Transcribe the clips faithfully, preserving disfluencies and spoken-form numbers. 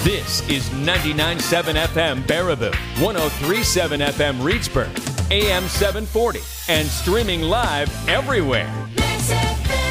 This is ninety-nine point seven F M Baraboo, one oh three point seven F M Reedsburg, A M seven forty, and streaming live everywhere. Mix F M.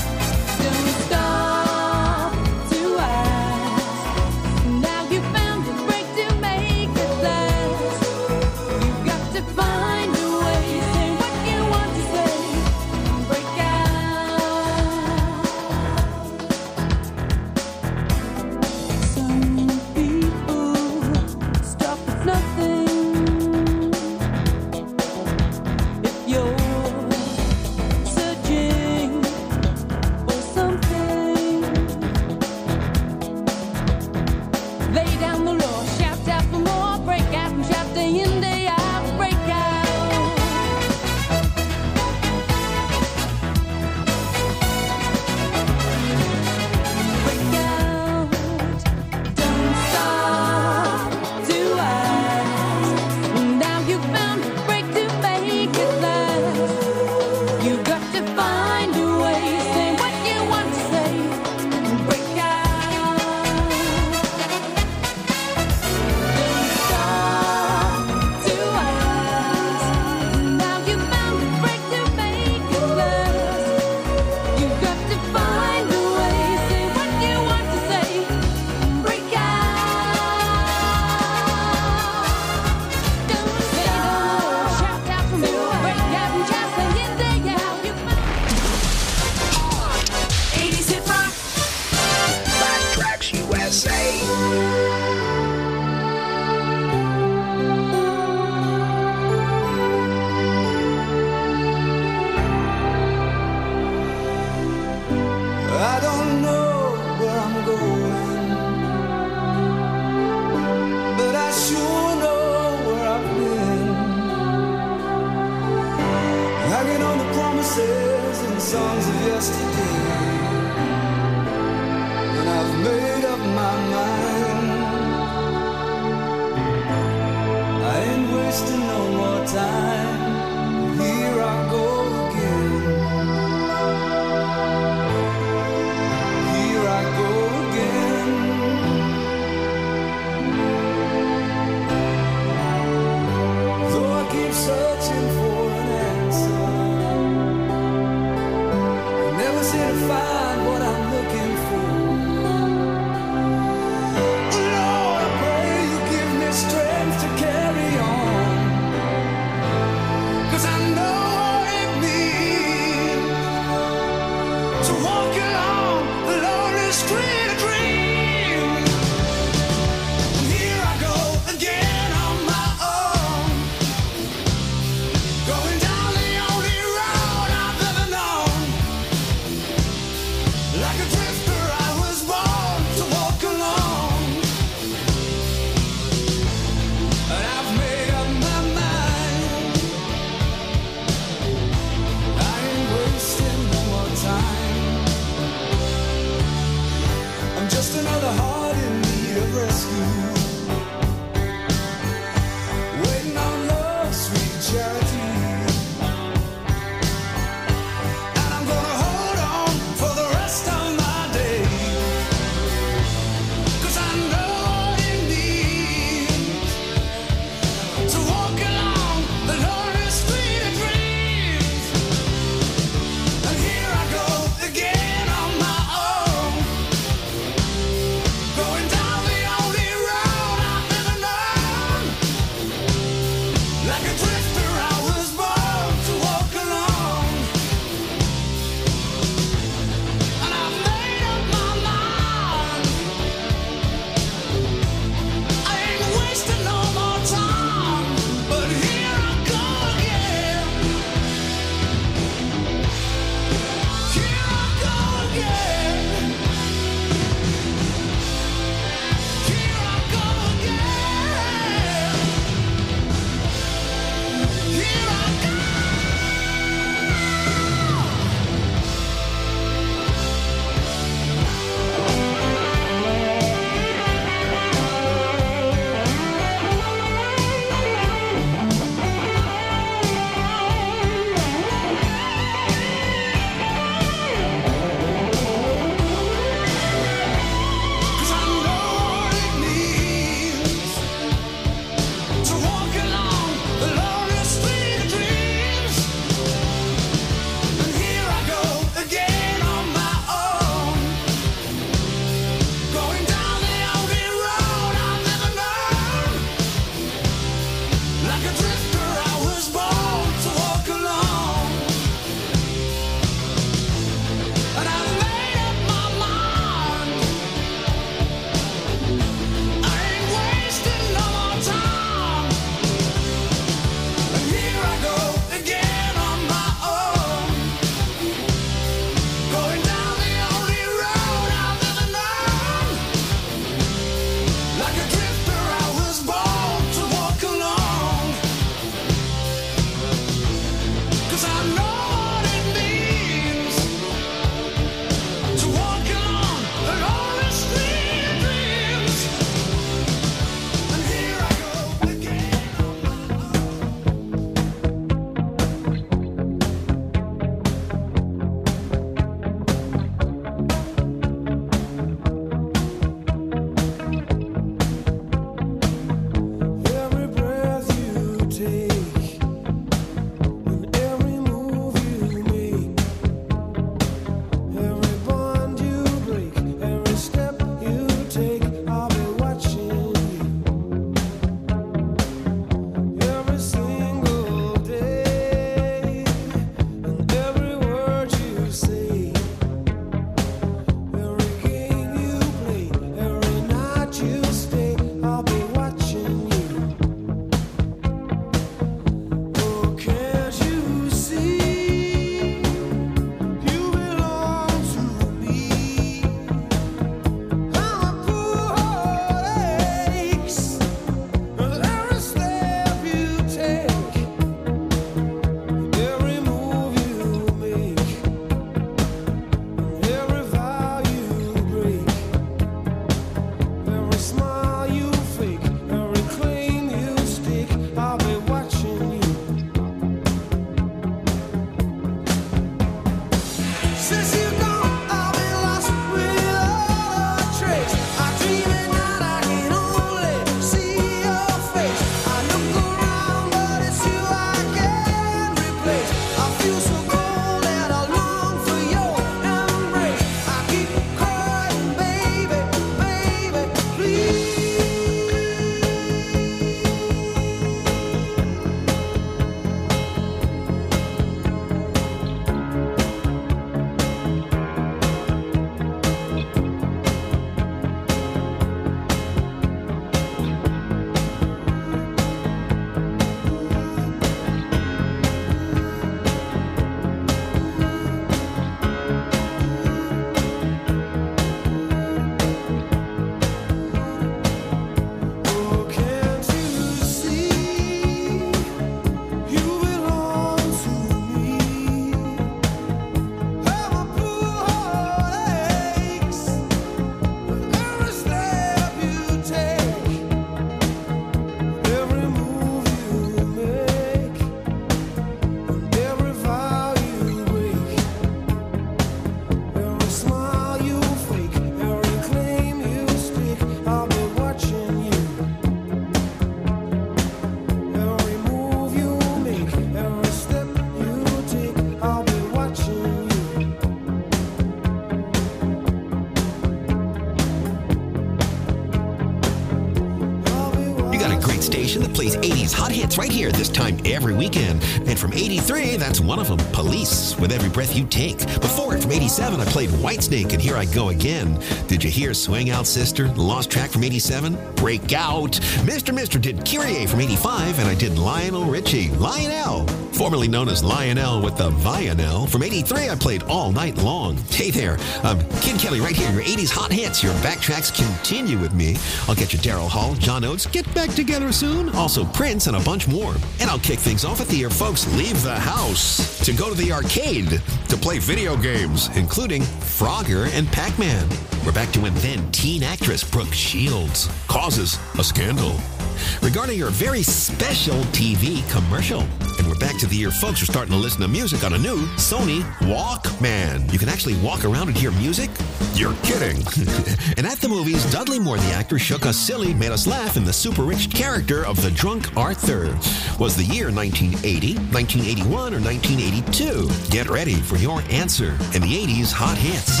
night station that plays eighties hot hits right here this time every weekend. And from eighty-three, that's one of them, Police, With Every Breath You Take. Before it, from eighty-seven, I played Whitesnake and Here I Go Again. Did you hear Swing Out Sister, the Lost Track from eighty-seven? Break Out. Mister Mister did Kyrie from eighty-five, and I did Lionel Richie, Lionel, formerly known as Lionel with the Vionel. From eighty-three, I played All Night Long. Hey there, um, Kid Kelly right here, your eighties hot hits. Your backtracks continue with me. I'll get you Daryl Hall, John Oates, Get Back Together Soon, also Prince, and a bunch more. And I'll kick things off at the year folks leave the house to go to the arcade to play video games, including Frogger and Pac-Man. We're back to when then teen actress Brooke Shields causes a scandal regarding her very special T V commercial. And we're back to the year folks are starting to listen to music on a new Sony Walkman. You can actually walk around and hear music? You're kidding. And at the movies, Dudley Moore, the actor, shook us silly, made us laugh in the super rich character of the drunk Arthur. Was the year nineteen eighty, nineteen eighty-one, or nineteen eighty-two? Get ready for your answer in the eighties hot hits.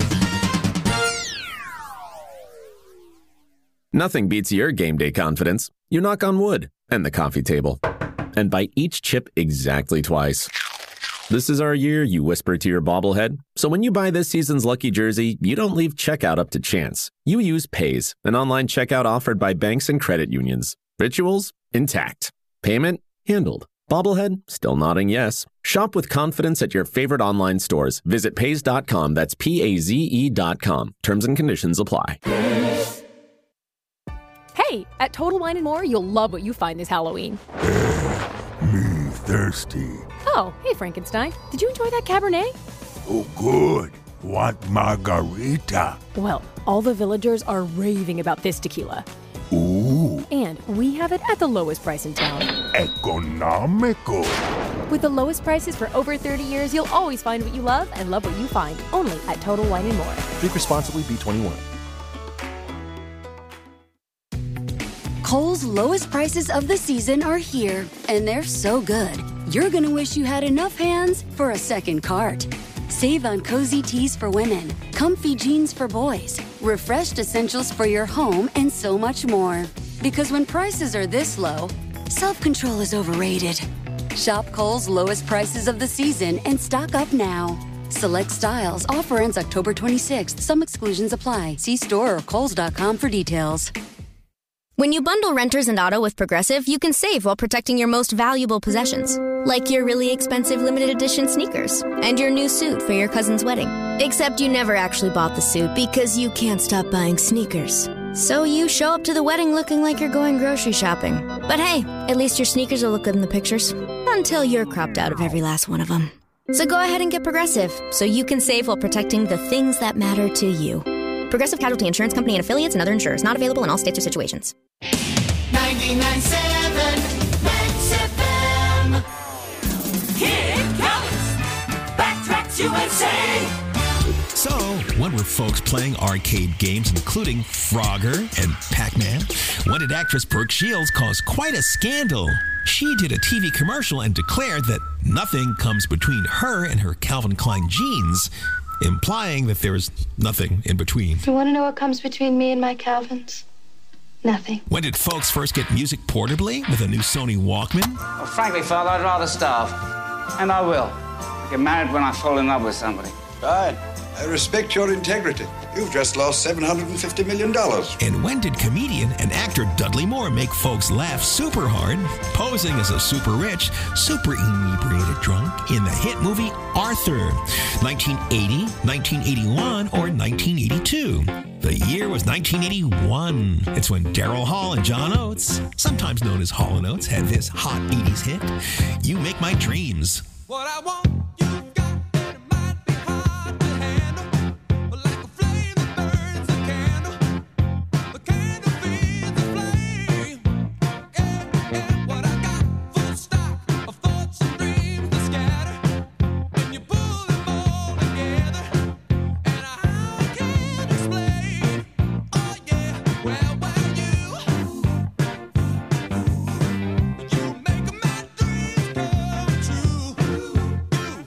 Nothing beats your game day confidence. You knock on wood and the coffee table and bite each chip exactly twice. This is our year, you whisper to your bobblehead. So when you buy this season's lucky jersey, you don't leave checkout up to chance. You use Paze, an online checkout offered by banks and credit unions. Rituals? Intact. Payment? Handled. Bobblehead? Still nodding yes. Shop with confidence at your favorite online stores. Visit paze dot com. That's P A Z E dot com. Terms and conditions apply. Hey, at Total Wine and More, you'll love what you find this Halloween. Me thirsty. Oh, hey, Frankenstein. Did you enjoy that Cabernet? Oh, good. Want margarita? Well, all the villagers are raving about this tequila. Ooh. And we have it at the lowest price in town. Economical. With the lowest prices for over thirty years, you'll always find what you love and love what you find. Only at Total Wine and More. Drink responsibly, B twenty-one. Kohl's lowest prices of the season are here, and they're so good, you're gonna wish you had enough hands for a second cart. Save on cozy tees for women, comfy jeans for boys, refreshed essentials for your home, and so much more. Because when prices are this low, self-control is overrated. Shop Kohl's lowest prices of the season and stock up now. Select styles. Offer ends October twenty-sixth. Some exclusions apply. See store or kohls dot com for details. When you bundle renters and auto with Progressive, you can save while protecting your most valuable possessions. Like your really expensive limited edition sneakers and your new suit for your cousin's wedding. Except you never actually bought the suit because you can't stop buying sneakers. So you show up to the wedding looking like you're going grocery shopping. But hey, at least your sneakers will look good in the pictures. Until you're cropped out of every last one of them. So go ahead and get Progressive so you can save while protecting the things that matter to you. Progressive Casualty Insurance Company and affiliates and other insurers. Not available in all states or situations. ninety-nine point seven Max F M. Here it comes. Backtracks U S A. So, when were folks playing arcade games including Frogger and Pac-Man? When did actress Brooke Shields cause quite a scandal? She did a T V commercial and declared that nothing comes between her and her Calvin Klein jeans, implying that there is nothing in between. You want to know what comes between me and my Calvins? Nothing. When did folks first get music portably with a new Sony Walkman? Well, frankly, Father, I'd rather starve. And I will. I'll get married when I fall in love with somebody. Fine. I respect your integrity. You've just lost seven hundred fifty million dollars. And when did comedian and actor Dudley Moore make folks laugh super hard, posing as a super rich, super inebriated drunk in the hit movie Arthur? nineteen eighty, nineteen eighty-one, or nineteen eighty-two? The year was nineteen eighty-one. It's when Daryl Hall and John Oates, sometimes known as Hall and Oates, had this hot eighties hit, You Make My Dreams. What I want, you've got, and it might be hard to handle. But like a flame that burns a candle, the candle feeds the flame. Yeah, yeah, what I got, full stock of thoughts and dreams that scatter. When you pull them all together, and I can't explain. Oh yeah, well, well, you, you make my dreams come true.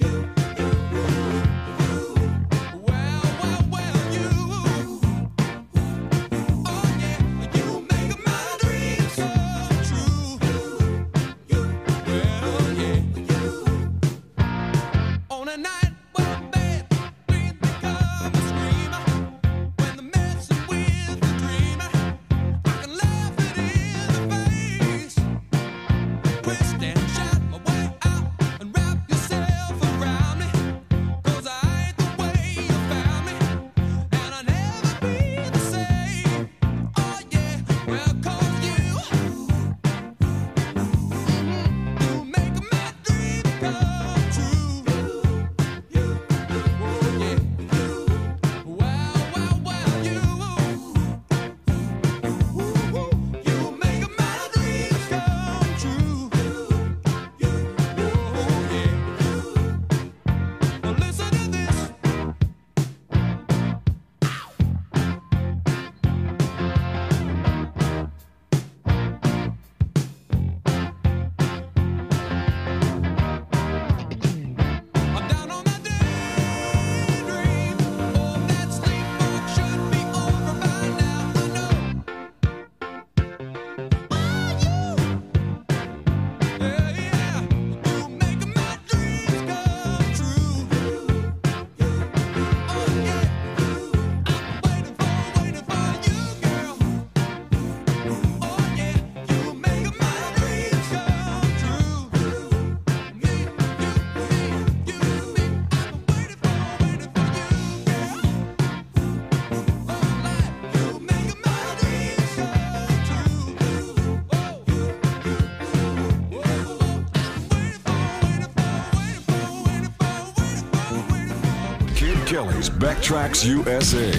Kelly's Backtracks U S A.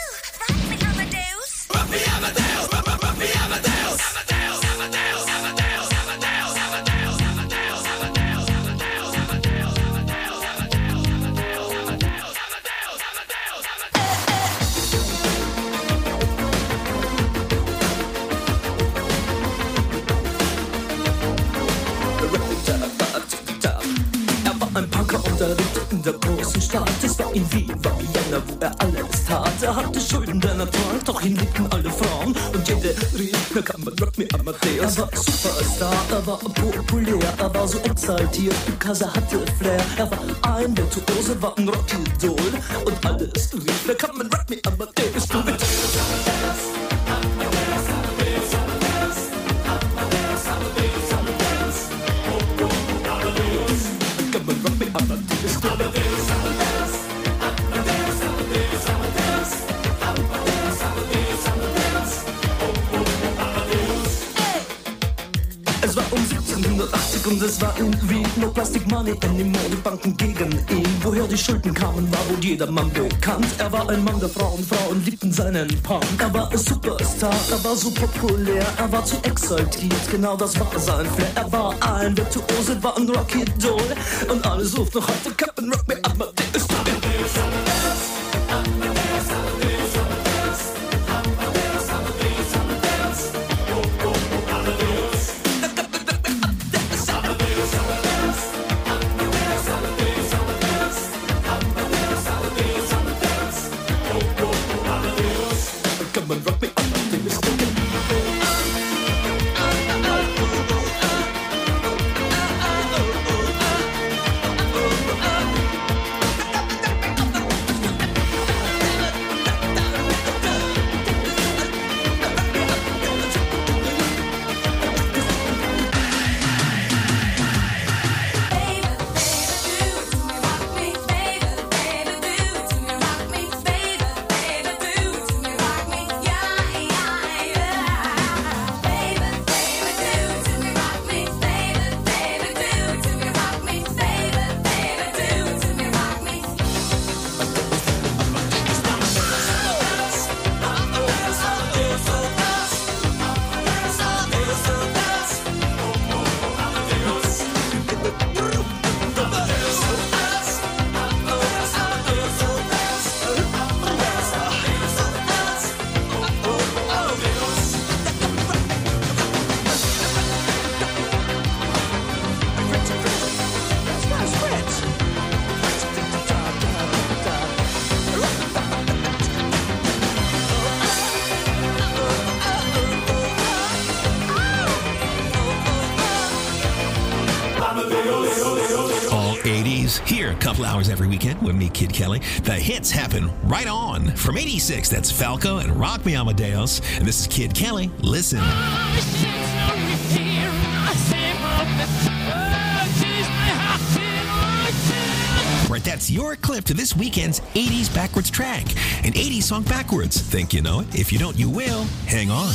Ein Punker unterrichtet in der großen Stadt. Es war in Wien, war Vienna, wo er alles tat. Er hatte Schulden, der Natur, doch ihn liebten alle Frauen. Und jede rief, na kann man Rock Me Amadeus. Er war Superstar, er war populär, er war so exaltiert, because er hatte Flair. Er war ein Virtuose, war ein Rockidol. Und alles rief, na kann man Rock Me Amadeus. Du mit Es war um siebzehnhundertachtzig und es war in Wien. No Plastic Money anymore, die Banken gegen ihn. Woher die Schulden kamen, war wohl jedermann bekannt. Er war ein Mann der Frauen, Frauen liebten seinen Punk. Er war ein Superstar, er war so populär, er war zu exaltiert, genau das war sein Flair. Er war ein Virtuose, war ein Rockidol. Und alle suchten noch heute Captain Rock Me Amadeus. Here, a couple hours every weekend with me, Kid Kelly. The hits happen right on. From eighty-six, that's Falco and Rock Me Amadeus. And this is Kid Kelly. Listen. Right, that's your clip to this weekend's eighties Backwards track. An eighties song backwards. Think you know it? If you don't, you will. Hang on.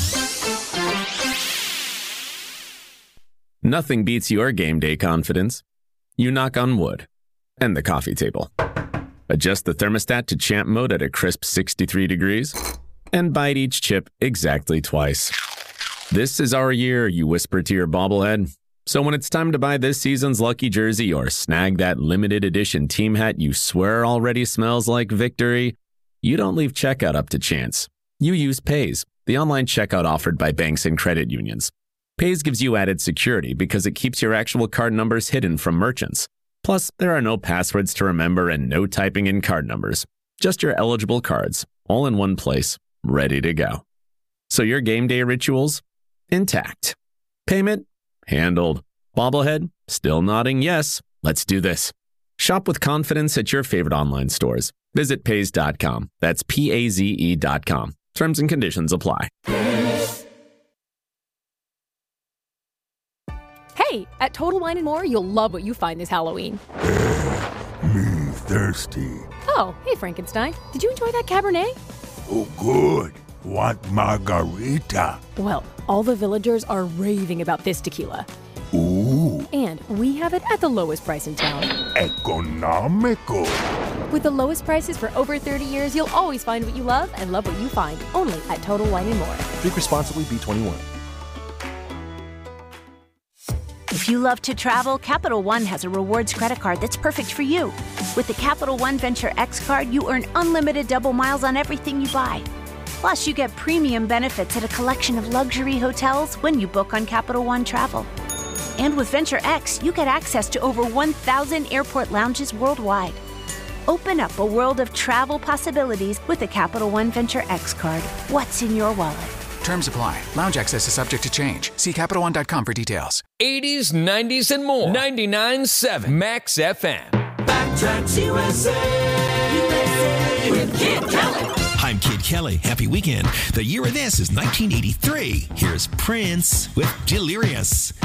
Nothing beats your game day confidence. You knock on wood and the coffee table. Adjust the thermostat to champ mode at a crisp sixty-three degrees and bite each chip exactly twice. This is our year, you whisper to your bobblehead. So when it's time to buy this season's lucky jersey or snag that limited edition team hat you swear already smells like victory, you don't leave checkout up to chance. You use Paze, the online checkout offered by banks and credit unions. Paze gives you added security because it keeps your actual card numbers hidden from merchants. Plus, there are no passwords to remember and no typing in card numbers. Just your eligible cards, all in one place, ready to go. So your game day rituals? Intact. Payment? Handled. Bobblehead? Still nodding yes. Let's do this. Shop with confidence at your favorite online stores. Visit Paze dot com. That's P A Z E dot com. Terms and conditions apply. Hey, at Total Wine and More, you'll love what you find this Halloween. Me thirsty. Oh, hey, Frankenstein. Did you enjoy that Cabernet? Oh, good. Want margarita? Well, all the villagers are raving about this tequila. Ooh. And we have it at the lowest price in town. Economical. With the lowest prices for over thirty years, you'll always find what you love and love what you find. Only at Total Wine and More. Drink responsibly. B twenty-one. If you love to travel, Capital One has a rewards credit card that's perfect for you. With the Capital One Venture X card, you earn unlimited double miles on everything you buy. Plus, you get premium benefits at a collection of luxury hotels when you book on Capital One Travel. And with Venture X, you get access to over one thousand airport lounges worldwide. Open up a world of travel possibilities with the Capital One Venture X card. What's in your wallet? Terms apply. Lounge access is subject to change. See Capital One dot com for details. eighties, nineties, and more. ninety-nine point seven Max F M. Backtracks U S A. U S A. With Kid Kelly. I'm Kid Kelly. Happy weekend. The year of this is nineteen eighty-three. Here's Prince with Delirious.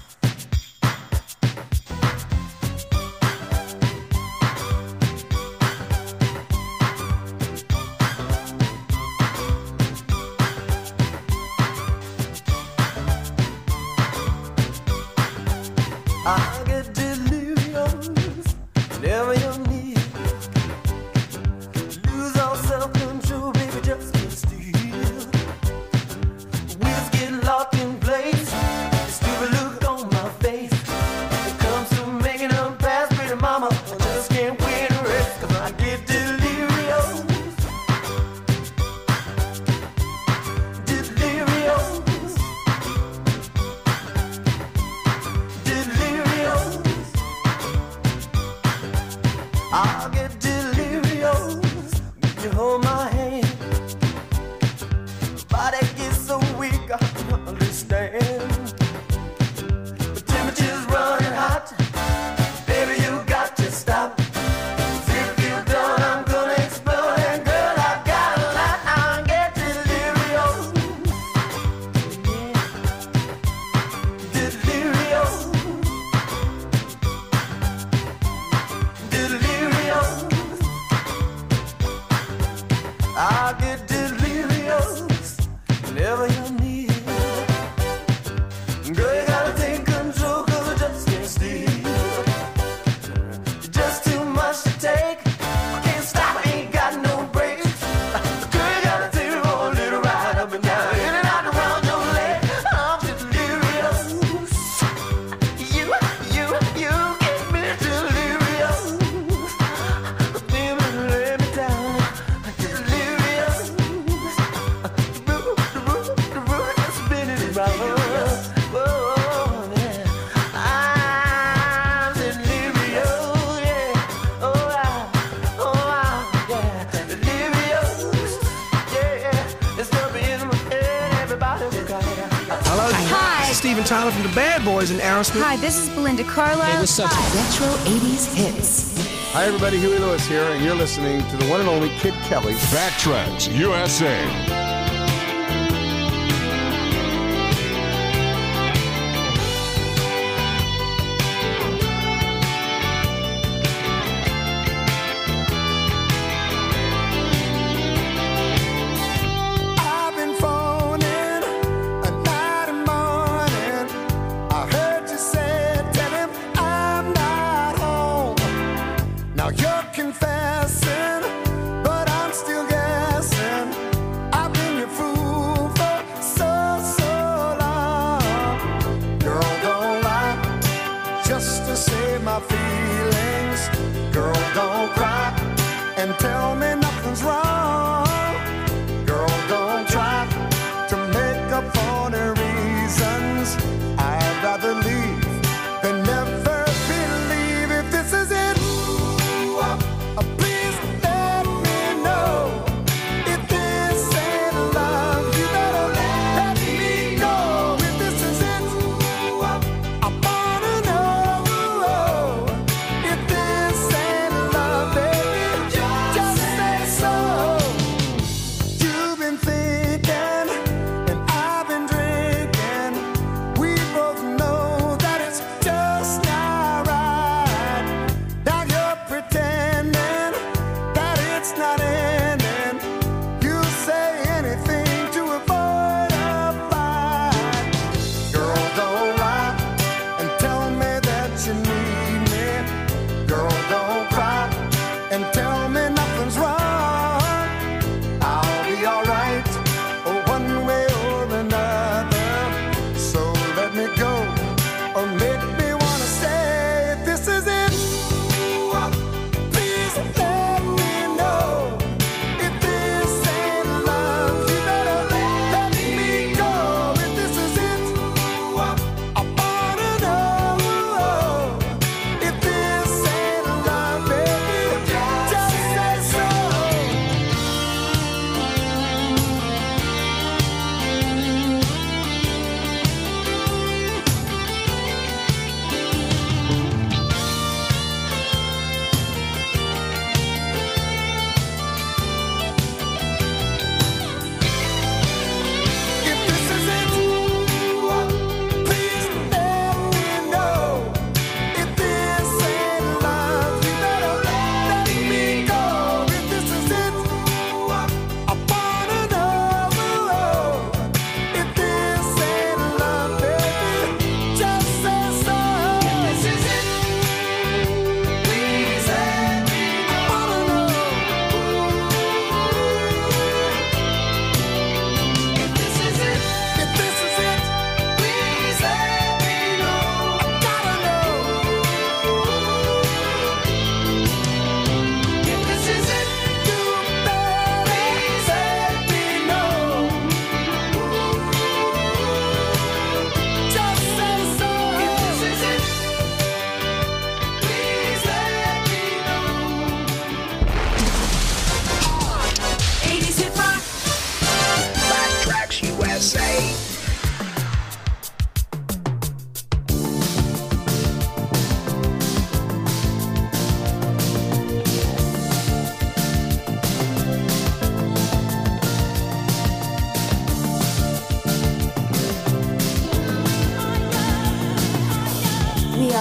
I get delirious whenever you're near. Lose all self-control, baby, just can't steal. Wheels get locked in place. Stupid look on my face. It comes to making a pass, pretty mama. I just can't wait to rest, 'cause I get delirious. Delirious. I'll get delirious when you hold my hand. Body gets so weak I can't understand. The temperature's running hot. Baby, you got to stop. 'Cause if you're done, I'm gonna explode. And girl, I got a lot. I'll get delirious. Yeah. Delirious. I get delirious whenever you're near. Girl, you gotta take control, 'cause I just can't steal. You're just too much to take. I can't stop, ain't got no brakes. Girl, you gotta take a whole little ride up and down, in and out around your leg. I'm delirious. You, you, you get me delirious. Baby, lay me down. Steven Tyler from the Bad Boys and Aerosmith. Hi, this is Belinda Carlisle. Hey, what's up? Retro eighties hits. Hi, everybody. Huey Lewis here, and you're listening to the one and only Kid Kelly. Backtracks U S A.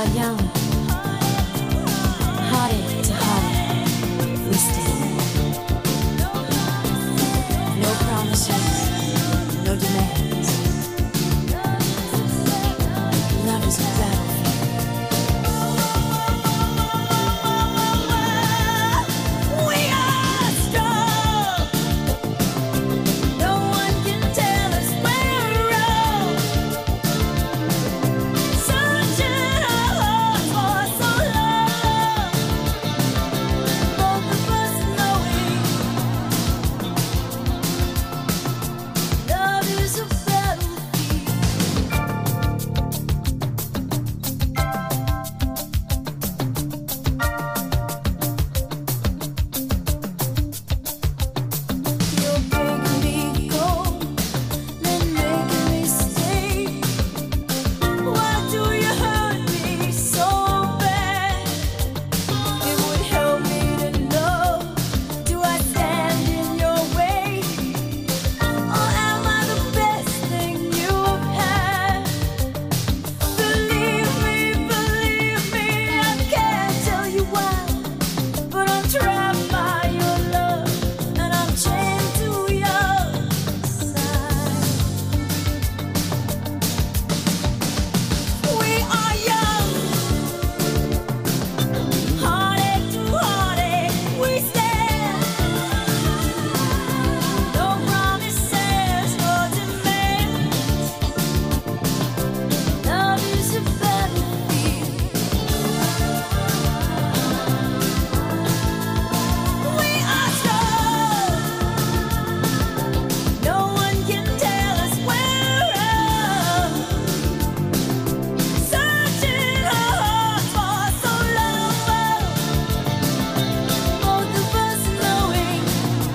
are young, heartache to heartache, we stand. No promises, no demands. Love is a battlefield. We are strong. No one can tell us we're wrong. Searching our hearts for so long. Both of us knowing love is a battlefield. You're making me go, then making me stay. Why do you hurt me so bad? It would help me to know. Do I stand in your way, or am I the best thing you've had? Believe me, believe me, I can't tell you why, but I'm trapped by your love, and I'm chained to your side. We are young, heartache to heartache, we stand. No promises, no demands. Love is a battlefield. We are strong. No one can tell us we're wrong. Searching our hearts for so long. Both of us knowing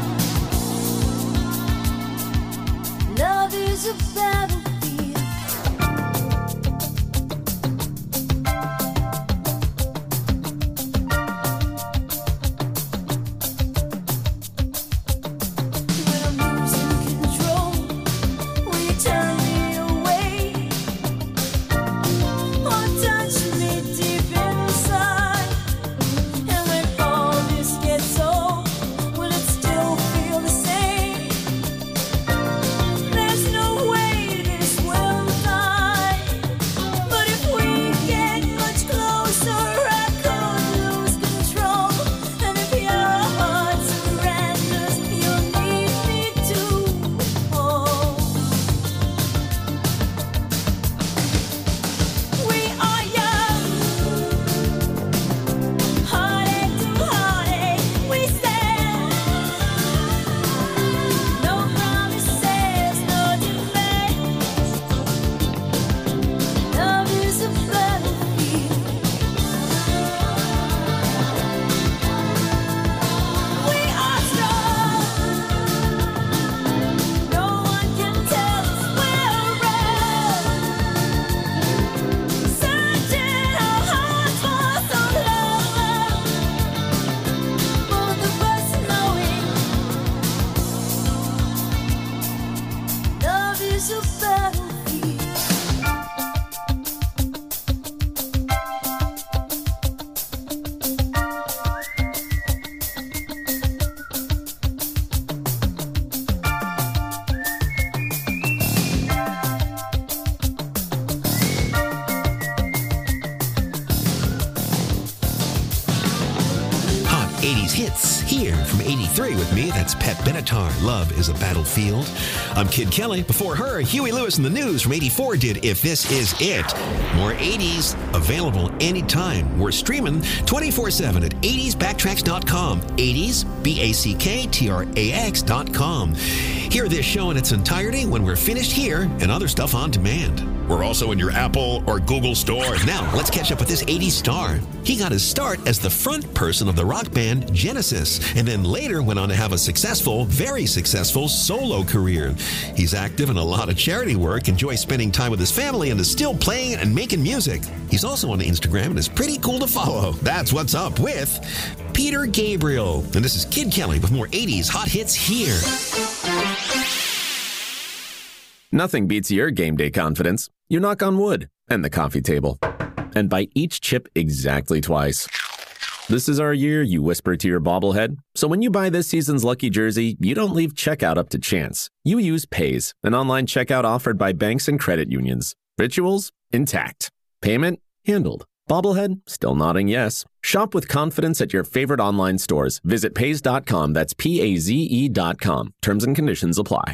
love is a battlefield. When I'm losing control, will you turn me away, or touch me deep inside? And when all this gets old, will it still feel the same? There's no way this will die. But if we get much closer, I could lose control. And if your heart surrenders, you'll need me to hold. We are young, heartache to heartache, we stand. No promises, no demands. Love is a battlefield. We are strong. No one can tell us we're wrong. Searching our hearts for so long. Both of us knowing love is a battlefield. Hot eighties hits here from eighty-three with me. That's Pat Benatar. Love is a Battlefield. I'm Kid Kelly. Before her, Huey Lewis in the News from eighty-four did If This Is It. More eighties available anytime. We're streaming twenty-four seven at eighties backtracks dot com. eighties, B A C K T R A X dot com. Hear this show in its entirety when we're finished here, and other stuff on demand. We're also in your Apple or Google store. Now, let's catch up with this eighties star. He got his start as the front person of the rock band Genesis, and then later went on to have a successful, very successful solo career. He's active in a lot of charity work, enjoys spending time with his family, and is still playing and making music. He's also on Instagram and is pretty cool to follow. That's what's up with Peter Gabriel. And this is Kid Kelly with more eighties hot hits here. Nothing beats your game day confidence. You knock on wood and the coffee table. and bite each chip exactly twice. This is our year, you whisper to your bobblehead. So when you buy this season's lucky jersey, you don't leave checkout up to chance. You use Pays, an online checkout offered by banks and credit unions. Rituals? Intact. Payment? Handled. Bobblehead? Still nodding yes. Shop with confidence at your favorite online stores. Visit Pays dot com. That's P A Z E dot com. Terms and conditions apply.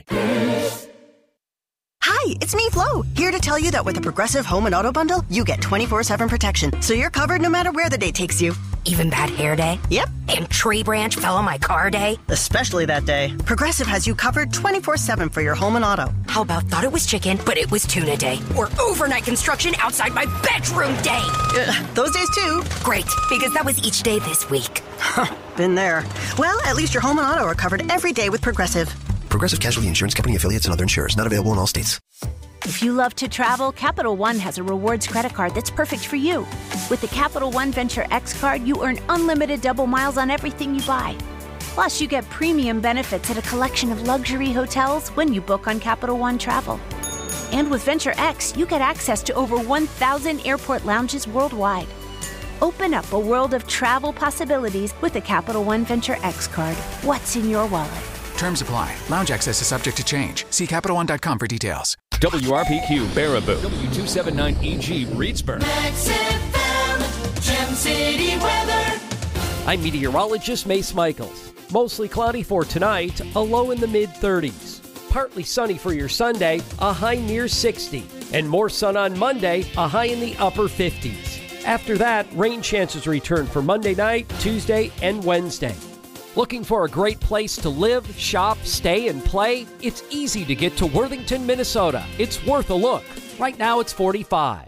Hi, it's me, Flo, here to tell you that with the Progressive Home and Auto Bundle, you get twenty-four seven protection, so you're covered no matter where the day takes you. Even bad hair day? Yep. And tree branch fell on my car day? Especially that day. Progressive has you covered twenty-four seven for your home and auto. How about thought it was chicken, but it was tuna day? Or overnight construction outside my bedroom day? Uh, those days too. Great, because that was each day this week. Been there. Well, at least your home and auto are covered every day with Progressive. Progressive Casualty Insurance Company affiliates and other insurers. Not available in all states. If you love to travel, Capital One has a rewards credit card that's perfect for you. With the Capital One Venture X card, you earn unlimited double miles on everything you buy. Plus, you get premium benefits at a collection of luxury hotels when you book on Capital One Travel. And with Venture X, you get access to over one thousand airport lounges worldwide. Open up a world of travel possibilities with the Capital One Venture X card. What's in your wallet? Terms apply. Lounge access is subject to change. See Capital One dot com for details. W R P Q Baraboo, W two seventy-nine E G Reedsburg. Max F M, Gem City weather. I'm meteorologist Mace Michaels. Mostly cloudy for tonight, a low in the mid thirties. Partly sunny for your Sunday, a high near sixty. And more sun on Monday, a high in the upper fifties. After that, rain chances return for Monday night, Tuesday, and Wednesday. Looking for a great place to live, shop, stay, and play? It's easy to get to Worthington, Minnesota. It's worth a look. Right now, it's forty-five.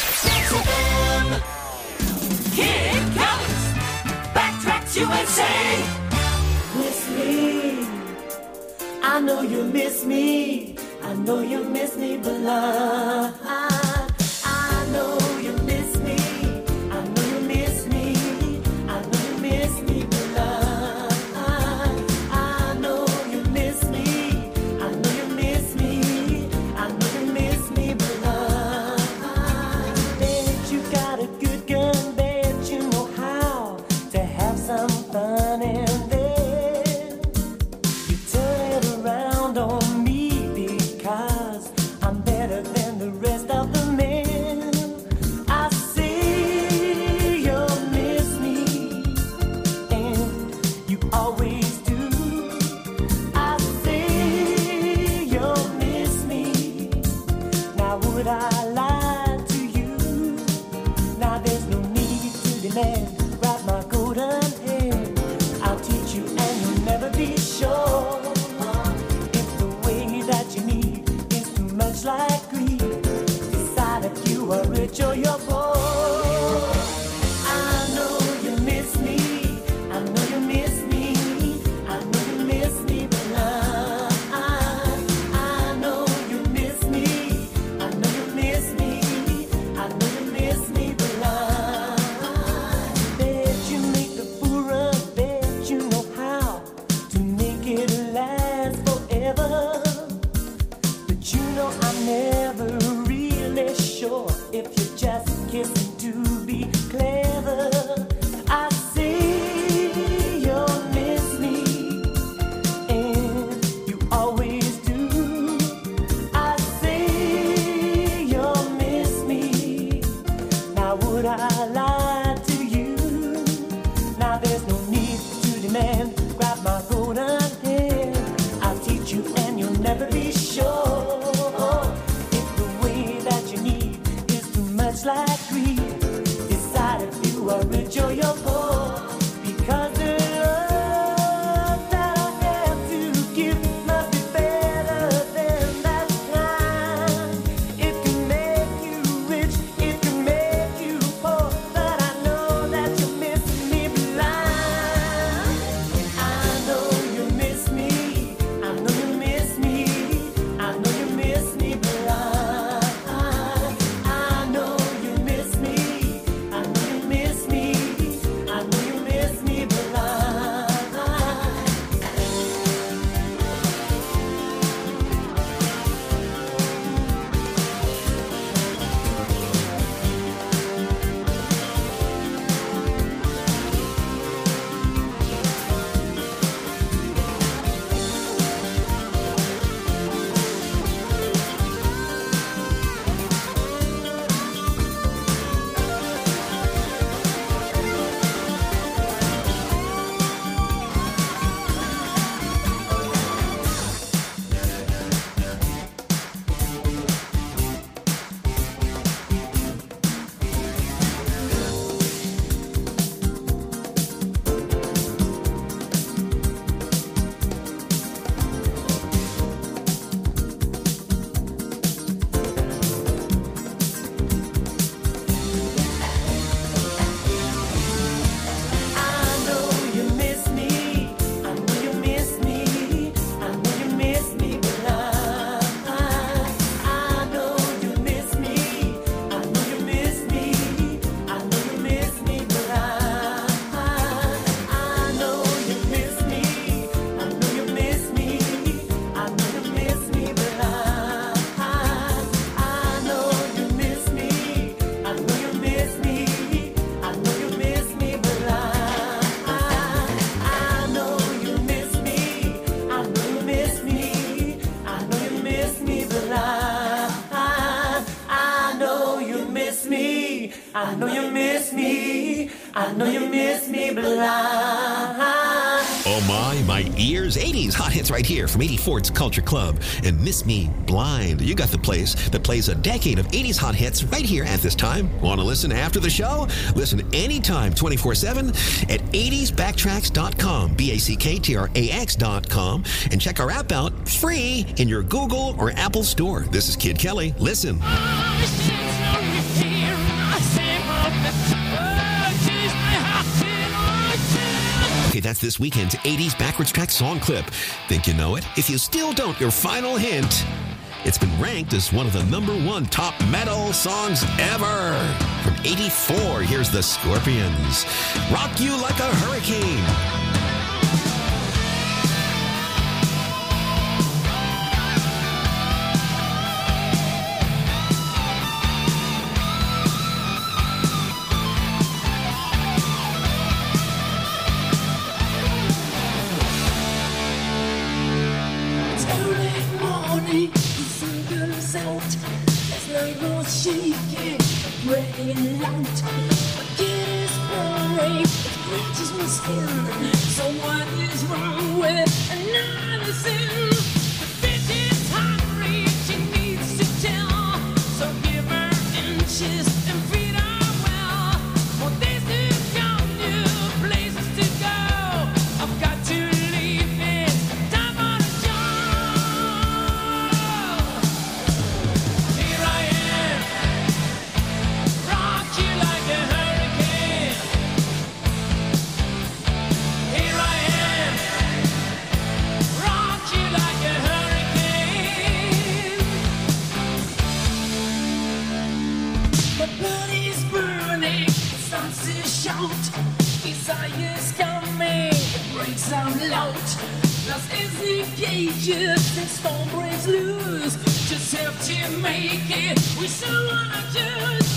Here it comes. Backtracks U S A. Miss me. I know you miss me. I know you miss me, but I, I know you miss me. I know you miss me. I know you miss me, but I. Or you're poor. I know you miss me. I know you miss me. I know you miss me, but I, I, I know you miss me. I know you miss me. I know you miss me, but I, I bet you make the fool run. Bet you know how to make it last forever. But you know I'm never really sure if you're just kissing to be clever. I see you miss me, and you always do. I see you miss me. Now would I lie to you? Now there's no need to demand. Grab my golden hand. I'll teach you and you'll never be sure. Much like greed, decide if you are rich or you're poor. Because the love that I have to give must be better than that kind. It can make you rich, it can make you poor, but I know that you miss me blind. I know you miss me, I know you miss me, I know you miss me blind. I know you miss me, I know you miss me. me. I know you miss me. I know you miss me blind. Oh my, my ears. eighties hot hits right here from eighty-four's Culture Club and Miss Me Blind. You got the place that plays a decade of eighties hot hits right here at this time. Want to listen after the show? Listen anytime, twenty-four seven at eighties backtracks dot com, B A C K T R A X dot com, and check our app out free in your Google or Apple store. This is Kid Kelly. Listen. Okay, that's this weekend's eighties Backwards Track song clip. Think you know it? If you still don't, your final hint. It's been ranked as one of the number one top metal songs ever. From eighty-four, here's the Scorpions. Rock You Like a Hurricane. Shaking, breaking out. But it is pouring, it scratches my skin. So what is wrong with another sin? The bitch is hungry, she needs to tell. So give her inches and feed her well. For this is your new places to go. I've got to leave it, time for the show. Here I am. Rock you like a hurricane. Here I am. Rock you like a hurricane. My blood is burning, it starts to shout. Desire's coming, it breaks out loud. Lost its cages and storm breaks loose. Just have to make it with someone I choose.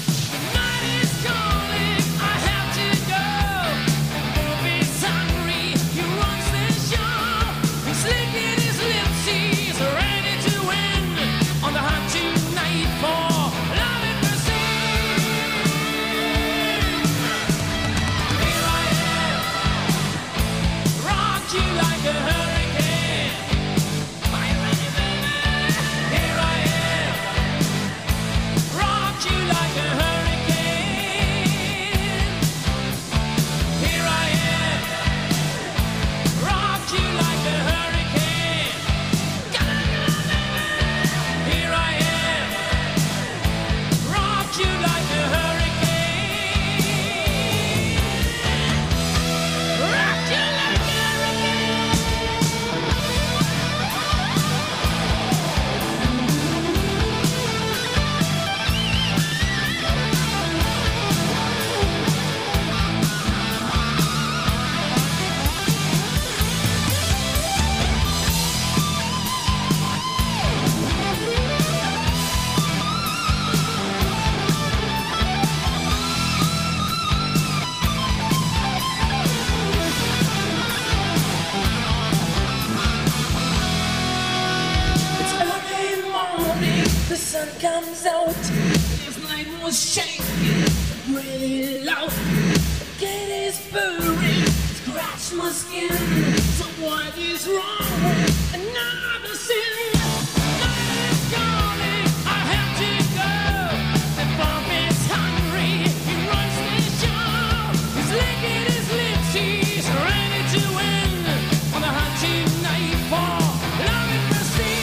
Comes out, this night was shaking, really loud. Get is burning, scratch my skin. So what is wrong with another sin? Night is calling, I have to go. The bomb is hungry, he runs the show. He's licking his lips, he's ready to win on the hot tonight for love and mercy.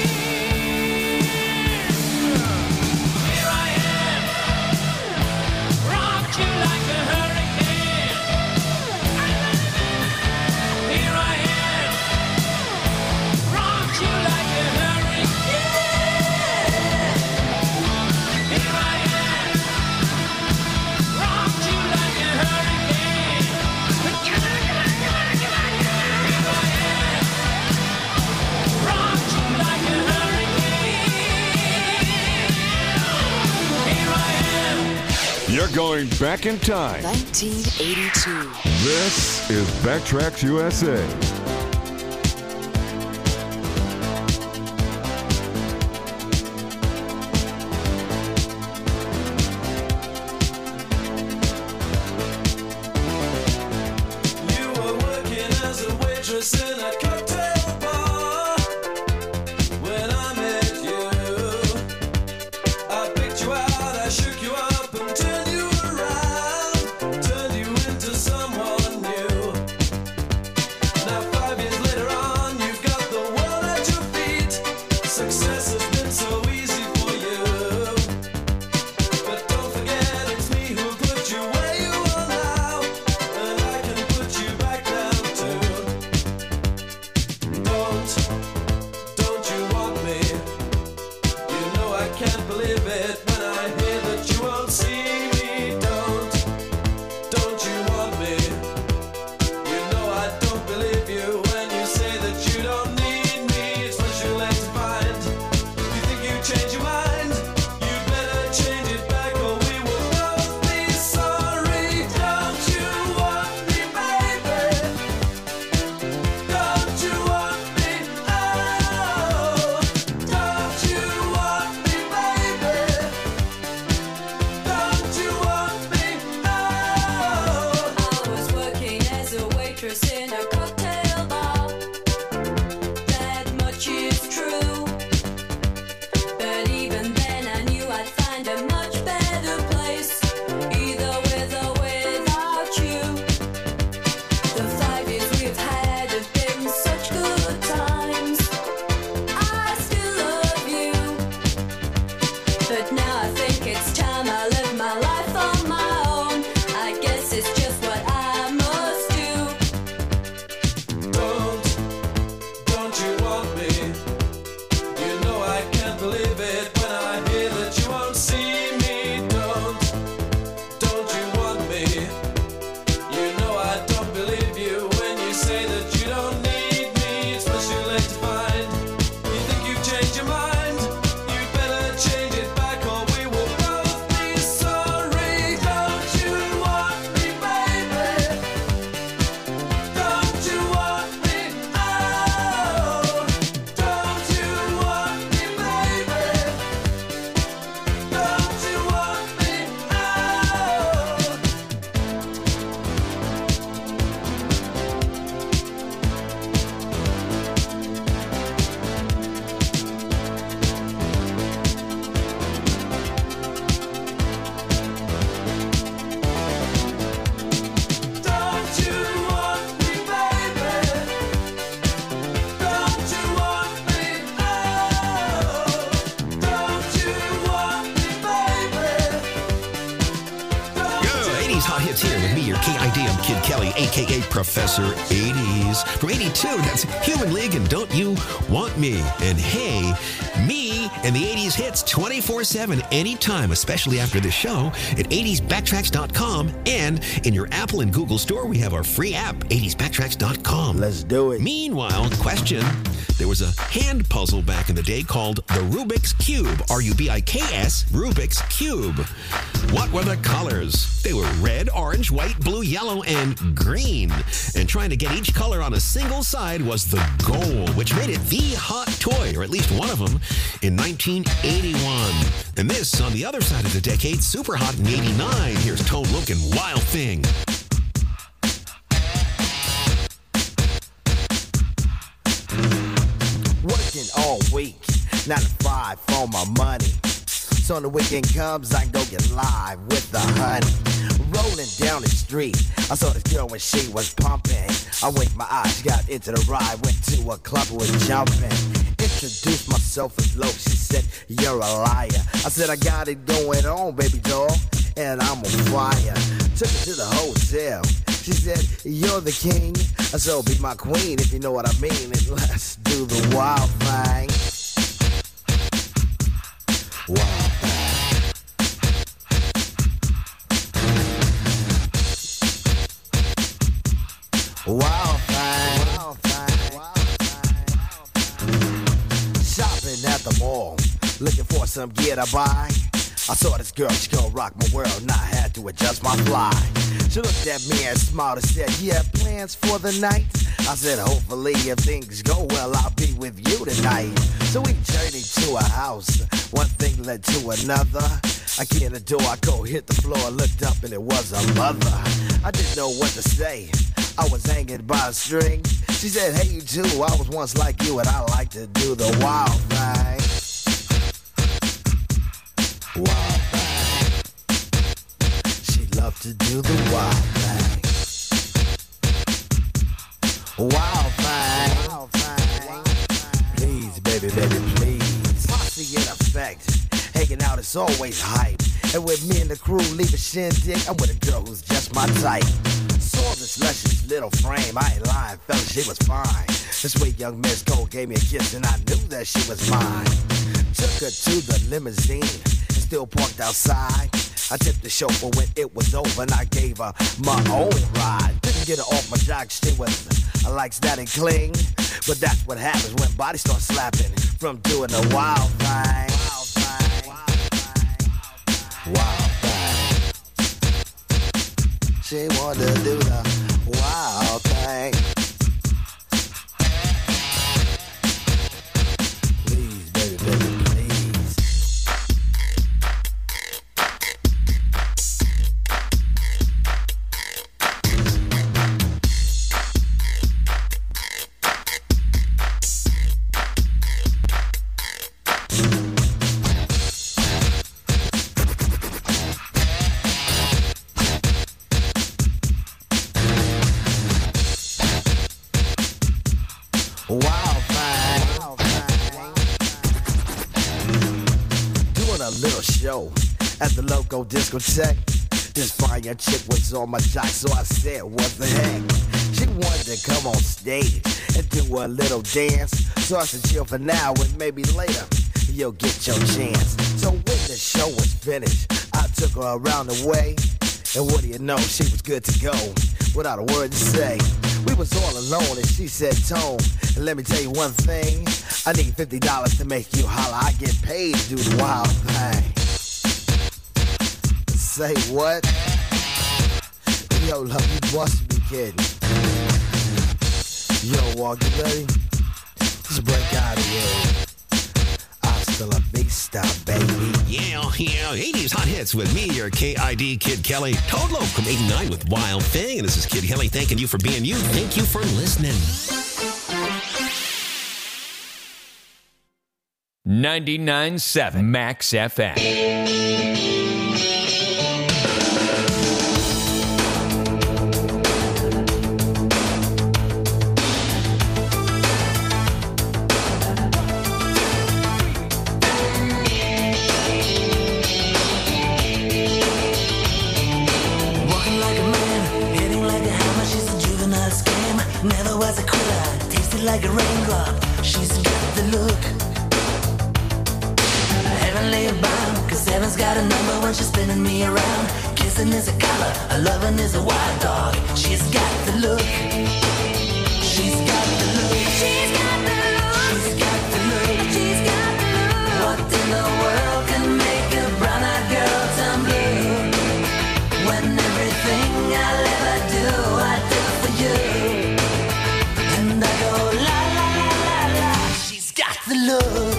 You're going back in time. nineteen eighty-two. This is Backtracks U S A. eighties hot hits here with me, your K I D. I'm Kid Kelly, a k a. Professor eighties. From eighty-two, that's Human League and Don't You Want Me. And hey, me and the eighties hits twenty-four seven anytime, especially after the show at eighties backtracks dot com. And in your Apple and Google store, we have our free app, eighties backtracks dot com. Let's do it. Meanwhile, question. There was a hand puzzle back in the day called the Rubik's Cube. R U B I K S, Rubik's Cube. What were the colors? They were red, orange, white, blue, yellow, and green. And trying to get each color on a single side was the goal, which made it the hot toy, or at least one of them, in nineteen eighty-one. And this, on the other side of the decade, super hot in eighty-nine. Here's Tone Loc and Wild Thing. Working all week, nine to five for my money. So when the weekend comes, I can go get live with the honey. Rolling down the street, I saw this girl when she was pumping. I winked my eyes, got into the ride, went to a club, was jumping. Introduced myself as Loc, she said, you're a liar. I said, I got it going on, baby doll, and I'm on fire. Took her to the hotel. She said, you're the king. I said, oh, be my queen if you know what I mean. And let's do the wild thing. Wild thing. Wild thing. Wild thing. Wild thing. Shopping at the mall, looking for some gear to buy. I saw this girl, she gon' rock my world, and I had to adjust my fly. She looked at me and smiled and said, you have plans for the night? I said, hopefully if things go well, I'll be with you tonight. So we journeyed to a house, one thing led to another. I get in the door, I go hit the floor, looked up and it was a mother. I didn't know what to say, I was hanging by a string. She said, hey you too, I was once like you and I like to do the wild thing. Wild thing. She loved to do the wild thing. Wild thing. Wild thing. Please, baby, baby, please. Posse in effect. Hanging out is always hype. And with me and the crew leave a shindig, I'm with a girl who's just my type. Saw this luscious little frame, I ain't lying, fella, she was fine. This sweet young Miss Cole gave me a kiss and I knew that she was mine. Took her to the limousine and still parked outside. I tipped the chauffeur when it was over and I gave her my own ride. Didn't get her off my jock, she was I likes that and cling. But that's what happens when bodies start slapping from doing the wild thing. Wild thing. Wild thing. She wanted to do the wild thing. Please, baby, baby, please. Wild thing. Wild thing. Doing a little show at the local discotheque. This fine young chick was on my jock, so I said, what the heck? She wanted to come on stage and do a little dance. So I said, chill for now and maybe later you'll get your chance. So when the show was finished, I took her around the way. And what do you know, she was good to go without a word to say. We was all alone and she said, Tone, let me tell you one thing. I need fifty dollars to make you holler. I get paid to do the wild thing. Say what? Yo, love, you must be kidding. Yo, walk you ready? Just break out of here. Hasta la vista, baby. Yeah, yeah, eighties hot hits with me, your K I D Kid Kelly. Tone Loc from eighty-nine with Wild Thing. And this is Kid Kelly thanking you for being you. Thank you for listening. ninety-nine point seven Max F M. Walking never was a quitter. Tasted like a raindrop, she's got the look. Heavenly bound, cause heaven's got a number when she's spinning me around. Kissing is a color, a loving is a wild dog. She's got the look. She's got the look. She's got the look. She's got the look. She's got the look. What in the world can make a brown-eyed girl turn blue? When everything I'll ever do, I do for you. And I go la la la la la. She's got the look.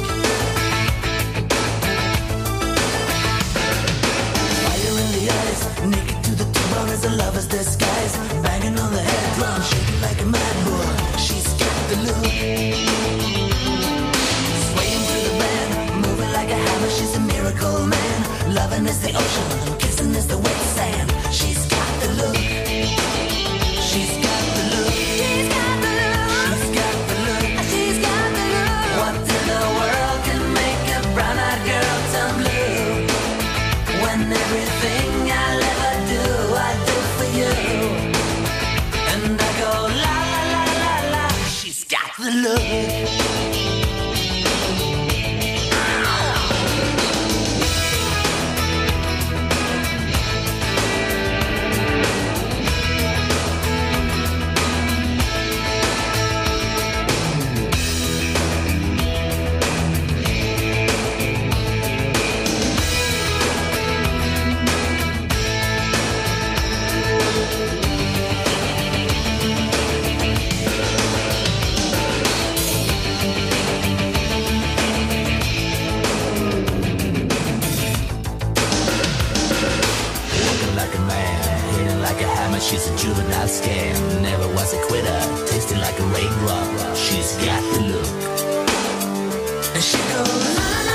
Fire in the eyes, naked to the bone as a lover's disguise. Banging on the head drum, shaking like a mad bull. She's got the look. Swaying through the band, moving like a hammer. She's a miracle man. Loving is the ocean, kissing is the wet sand. She's got the look. She's got the look. She's got the look. She's got the look. She's got the look. What in the world can make a brown-eyed girl turn blue? When everything I'll ever do, I do for you. And I go la la la la la. She's got the look. She's a juvenile scam, never was a quitter. Tasting like a raindrop, she's got the look. And she goes, la, la,